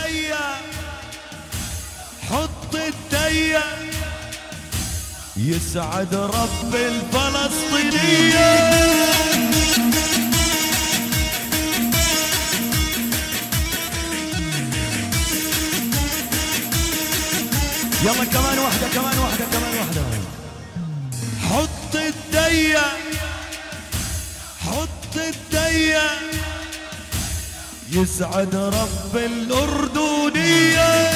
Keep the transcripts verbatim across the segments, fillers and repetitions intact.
الدية حط الدية يسعد رب الفلسطينية. يلا كمان واحدة كمان واحدة كمان واحدة. حط الدية حط الدية يسعد رب الأردنية.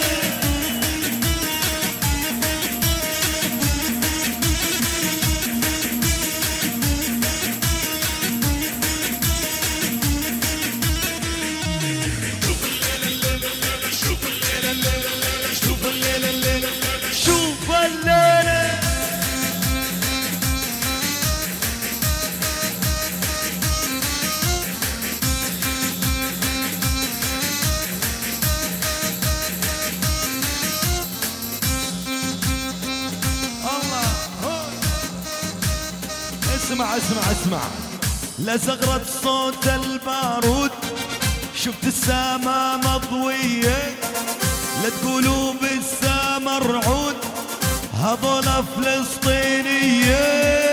اسمع اسمع اسمع لزغرة صوت البارود شفت السما مضوية لا تقولوا بالسما رعود هذول فلسطينية.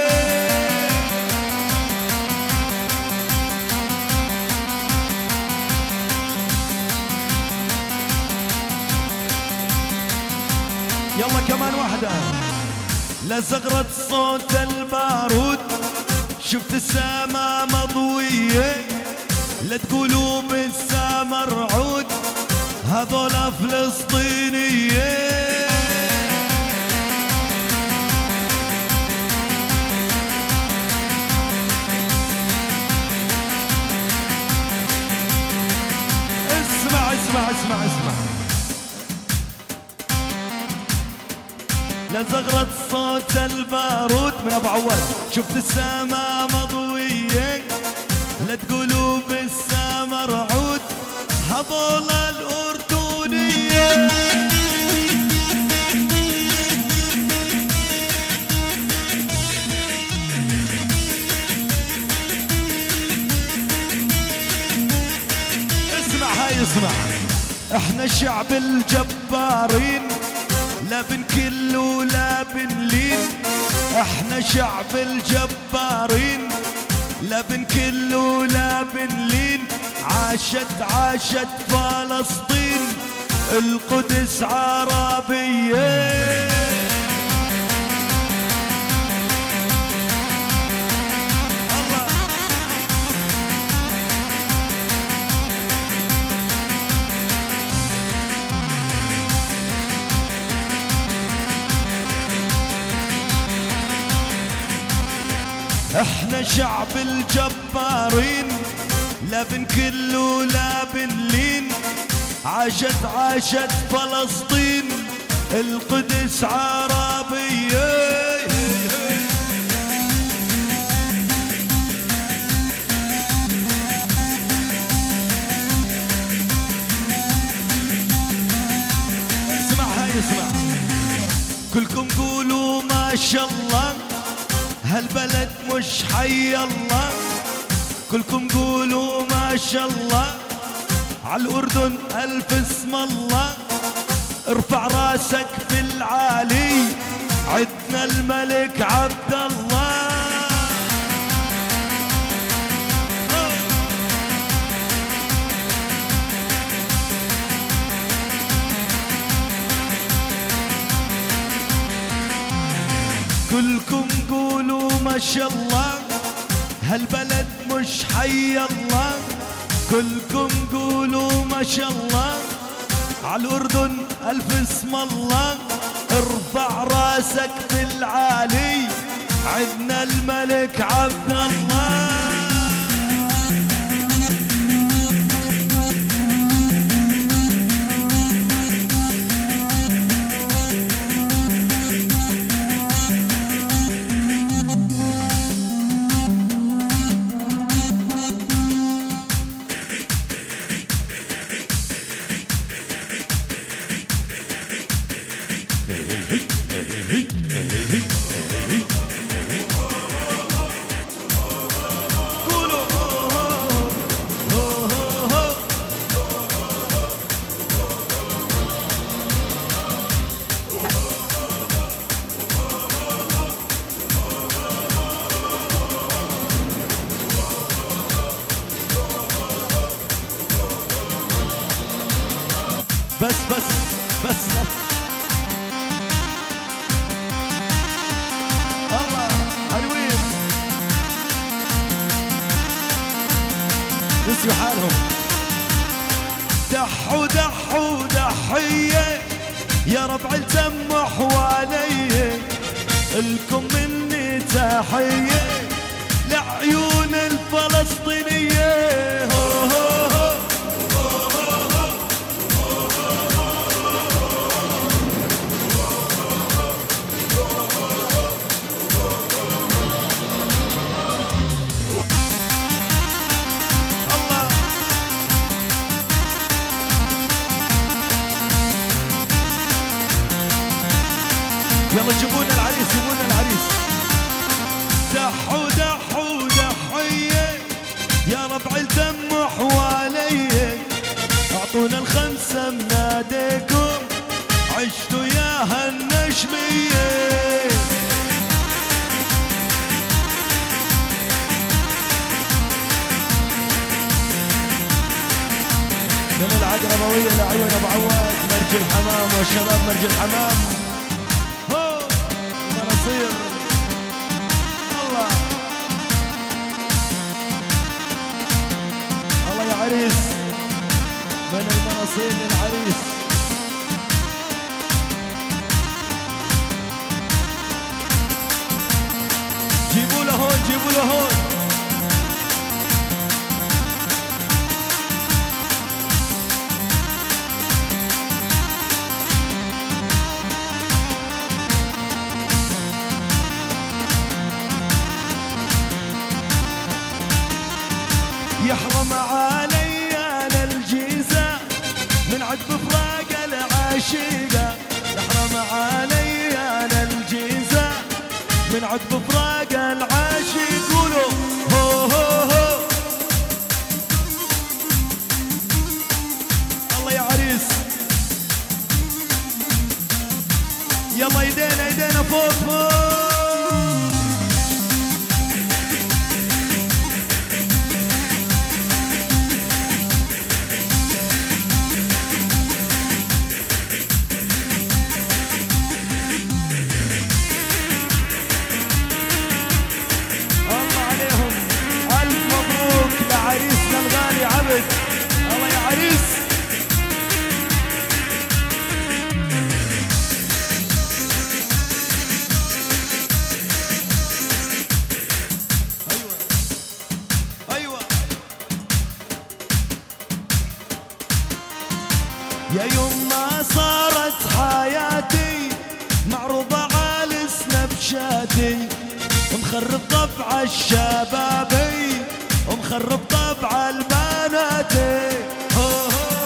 يلا كمان واحدة. لزغرة صوت البارود شفت السما مضوية لا تقولوا بالسما رعود هذول فلسطينية. اسمع اسمع اسمع اسمع لزغرة صوت البارود من ابو عواد شفت السما مضوية لا تقولوا بالسما رعود هذول الأردنية. اسمع هاي اسمع احنا شعب الجبارين لا بنكل ولا بنلين. احنا شعب الجبارين لا بنكل ولا بنلين. عاشت عاشت فلسطين القدس عربية. احنا شعب الجبارين لا بنكل ولا بنلين. عاشت عاشت فلسطين القدس عربية. اسمع هاي اسمع كلكم قولوا ما شاء الله هالبلد مش حي الله. كلكم قولوا ما شاء الله عالأردن ألف اسم الله. ارفع راسك في العالي عدنا الملك عبد الله. كلكم قولوا ما شاء الله هالبلد مش حي الله. كلكم قولوا ما شاء الله عالأردن ألف اسم الله. ارفع راسك في العالي عدنا الملك عبد الله. بس بس بس الله حلوين نسيوا حالهم. دحوا دحوا دحية يا ربع الجم حوالي، لكم مني تحية لعيون الفلسطينية. هو هو هو يلا جيبونا العريس جيبونا العريس. دحوا دحوا دحية يا ربع الدم حوالي، اعطونا الخمسة مناديكم عشتوا يا هالنجمية. من العقربوية لعيون ابو عواد مرج الحمام والشباب مرج الحمام. الله الله يا عريس من المناصير للعريس. جيبوا له هون جيبوا له هون. يحرم علي انا الجيزة من عقب فراق العاشقة، يحرم علي انا الجيزة من عقب فراق العاشق. قولوا هو هو هو الله يا عريس. يلا ايدينا ايدينا فوق فوق. عريسنا الغالي عبد الله يا عريس. ايوه ايوه يا يوم ما صارت حياتي معروضة على سنابشاتي، مخرب طبع الشبابي ومخرب طبع البناتي. هو هو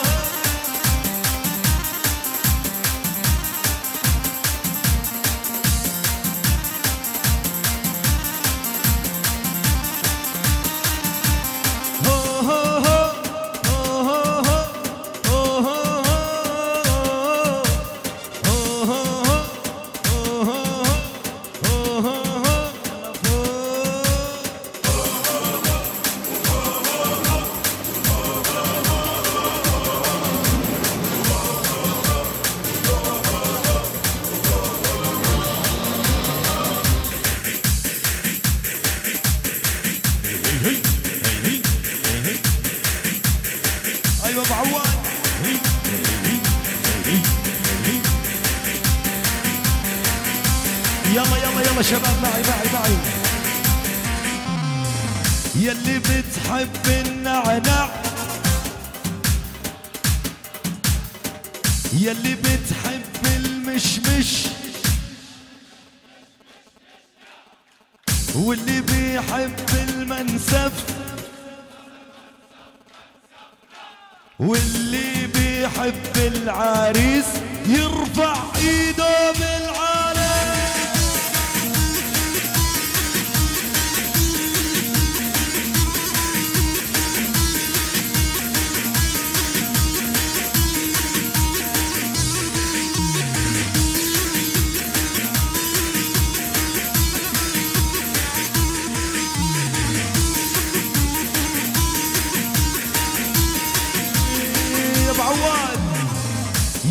ايوه ابو عواد. يلا يلا يلا شباب معي معي معي. يلي بتحب النعنع، يلي بتحب المشمش، واللي بيحب المنسف، واللي بيحب العريس يرفع ايده بالعالي.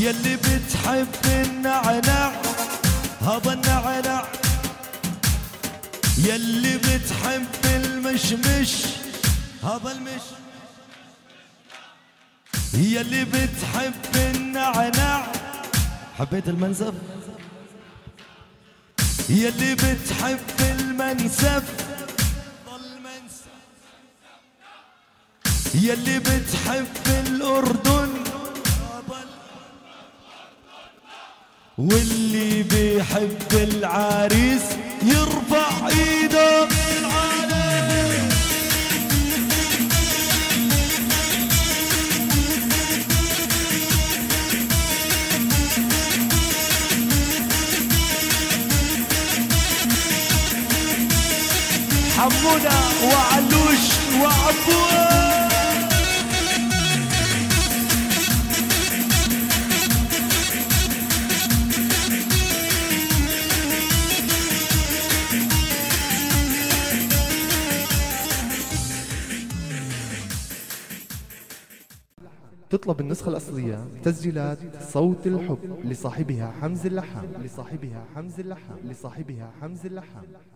يلي بتحب النعنع هذا النعنع، يلي بتحب المشمش هذا المش، يلي بتحب النعنع حبيت المنسف، يلي بتحب المنسف يلي بتحب الأردن، واللي بيحب العريس يرفع ايده للعالم. حمونا وعلوش وعبوه تطلب النسخة الأصلية تسجيلات صوت الحب لصاحبها حمز اللحام لصاحبها حمز اللحام لصاحبها حمز اللحام